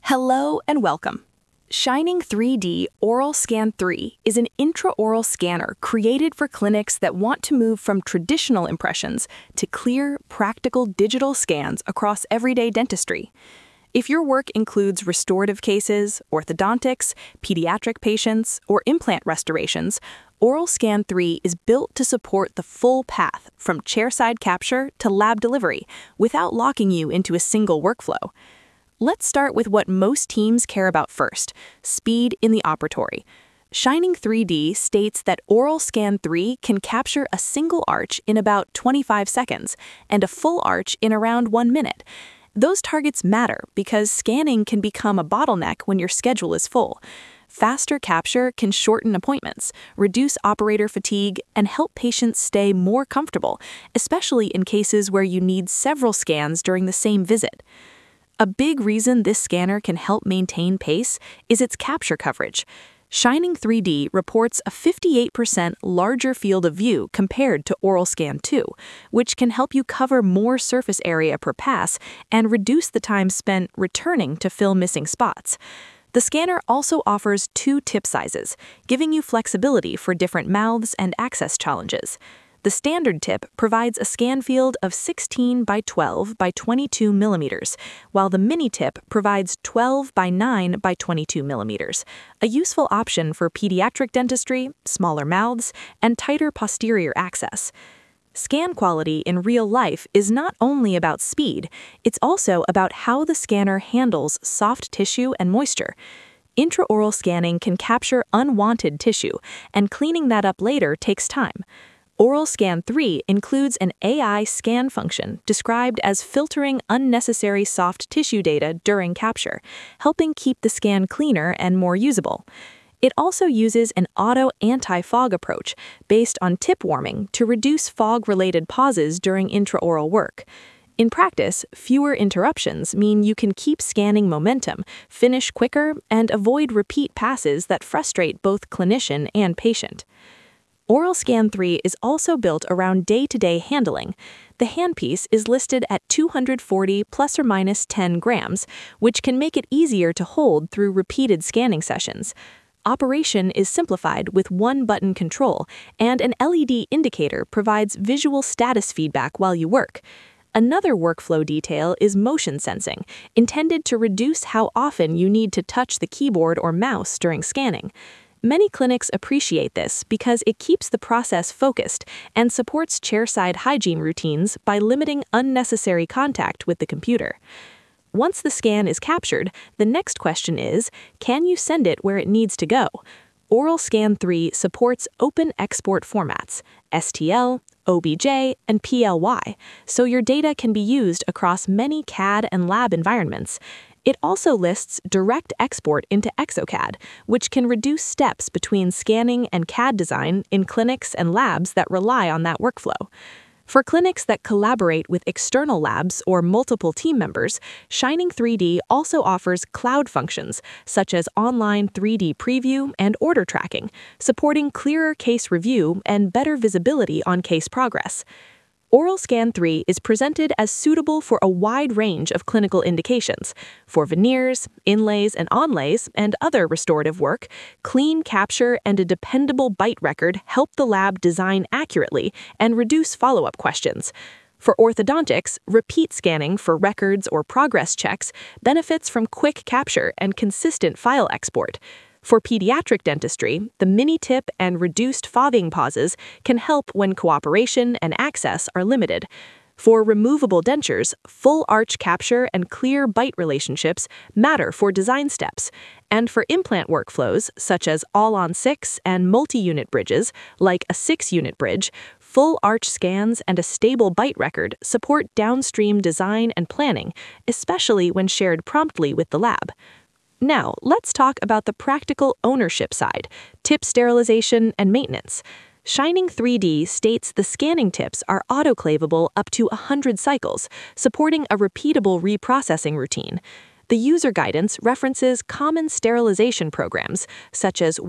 Hello and welcome. Shining 3D Oral Scan 3 is an intraoral scanner created for clinics that want to move from traditional impressions to clear, practical digital scans across everyday dentistry. If your work includes restorative cases, orthodontics, pediatric patients, or implant restorations, Oral Scan 3 is built to support the full path from chairside capture to lab delivery without locking you into a single workflow. Let's start with what most teams care about first: speed in the operatory. Shining 3D states that Oral Scan 3 can capture a single arch in about 25 seconds and a full arch in around 1 minute. Those targets matter because scanning can become a bottleneck when your schedule is full. Faster capture can shorten appointments, reduce operator fatigue, and help patients stay more comfortable, especially in cases where you need several scans during the same visit. A big reason this scanner can help maintain pace is its capture coverage. Shining 3D reports a 58% larger field of view compared to Oral Scan 2, which can help you cover more surface area per pass and reduce the time spent returning to fill missing spots. The scanner also offers 2 tip sizes, giving you flexibility for different mouths and access challenges. The standard tip provides a scan field of 16 by 12 by 22 millimeters, while the mini tip provides 12 by 9 by 22 millimeters, a useful option for pediatric dentistry, smaller mouths, and tighter posterior access. Scan quality in real life is not only about speed, it's also about how the scanner handles soft tissue and moisture. Intraoral scanning can capture unwanted tissue, and cleaning that up later takes time. Oral Scan 3 includes an AI scan function described as filtering unnecessary soft tissue data during capture, helping keep the scan cleaner and more usable. It also uses an auto anti-fog approach based on tip warming to reduce fog-related pauses during intraoral work. In practice, fewer interruptions mean you can keep scanning momentum, finish quicker, and avoid repeat passes that frustrate both clinician and patient. Oral Scan 3 is also built around day-to-day handling. The handpiece is listed at 240 plus or minus 10 grams, which can make it easier to hold through repeated scanning sessions. Operation is simplified with one-button control, and an LED indicator provides visual status feedback while you work. Another workflow detail is motion sensing, intended to reduce how often you need to touch the keyboard or mouse during scanning. Many clinics appreciate this because it keeps the process focused and supports chairside hygiene routines by limiting unnecessary contact with the computer. Once the scan is captured, the next question is, can you send it where it needs to go? Oral Scan 3 supports open export formats, STL, OBJ, and PLY, so your data can be used across many CAD and lab environments. It also lists direct export into exocad, which can reduce steps between scanning and CAD design in clinics and labs that rely on that workflow. For clinics that collaborate with external labs or multiple team members, Shining 3D also offers cloud functions, such as online 3D preview and order tracking, supporting clearer case review and better visibility on case progress. Oral Scan 3 is presented as suitable for a wide range of clinical indications. For veneers, inlays and onlays, and other restorative work, clean capture and a dependable bite record help the lab design accurately and reduce follow-up questions. For orthodontics, repeat scanning for records or progress checks benefits from quick capture and consistent file export. For pediatric dentistry, the mini tip and reduced fogging pauses can help when cooperation and access are limited. For removable dentures, full arch capture and clear bite relationships matter for design steps. And for implant workflows, such as all-on-6 and multi-unit bridges, like a 6-unit bridge, full arch scans and a stable bite record support downstream design and planning, especially when shared promptly with the lab. Now, let's talk about the practical ownership side, tip sterilization and maintenance. Shining 3D states the scanning tips are autoclavable up to 100 cycles, supporting a repeatable reprocessing routine. The user guidance references common sterilization programs, such as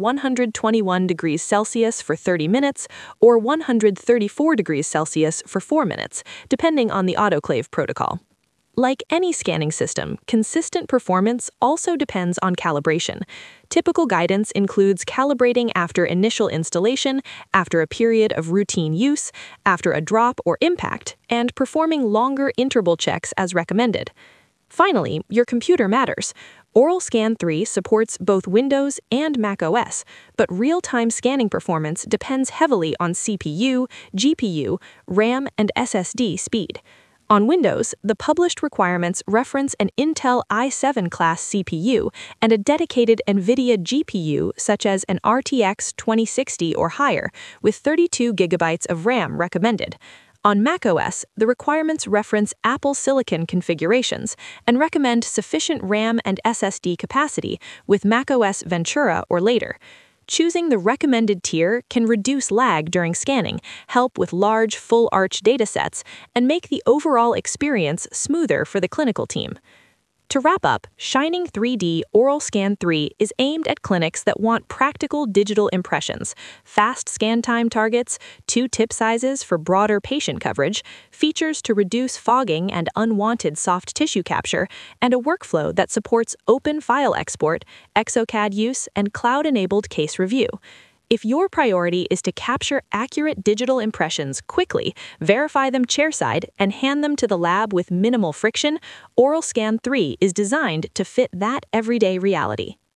121 degrees Celsius for 30 minutes or 134 degrees Celsius for 4 minutes, depending on the autoclave protocol. Like any scanning system, consistent performance also depends on calibration. Typical guidance includes calibrating after initial installation, after a period of routine use, after a drop or impact, and performing longer interval checks as recommended. Finally, your computer matters. OralScan 3 supports both Windows and macOS, but real-time scanning performance depends heavily on CPU, GPU, RAM, and SSD speed. On Windows, the published requirements reference an Intel i7 class CPU and a dedicated NVIDIA GPU such as an RTX 2060 or higher, with 32 GB of RAM recommended. On macOS, the requirements reference Apple Silicon configurations and recommend sufficient RAM and SSD capacity with macOS Ventura or later. Choosing the recommended tier can reduce lag during scanning, help with large full-arch datasets, and make the overall experience smoother for the clinical team. To wrap up, Shining 3D OralScan 3 is aimed at clinics that want practical digital impressions, fast scan time targets, 2 tip sizes for broader patient coverage, features to reduce fogging and unwanted soft tissue capture, and a workflow that supports open file export, exocad use, and cloud-enabled case review. If your priority is to capture accurate digital impressions quickly, verify them chairside, and hand them to the lab with minimal friction, OralScan 3 is designed to fit that everyday reality.